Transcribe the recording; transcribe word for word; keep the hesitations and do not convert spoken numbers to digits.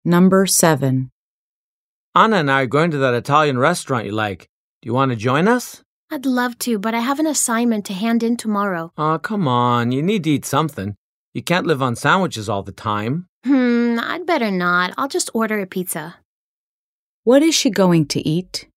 Number seven. Anna and I are going to that Italian restaurant you like. Do you want to join us? I'd love to, but I have an assignment to hand in tomorrow. Aw, oh, come on. You need to eat something. You can't live on sandwiches all the time. Hmm, I'd better not. I'll just order a pizza. What is she going to eat?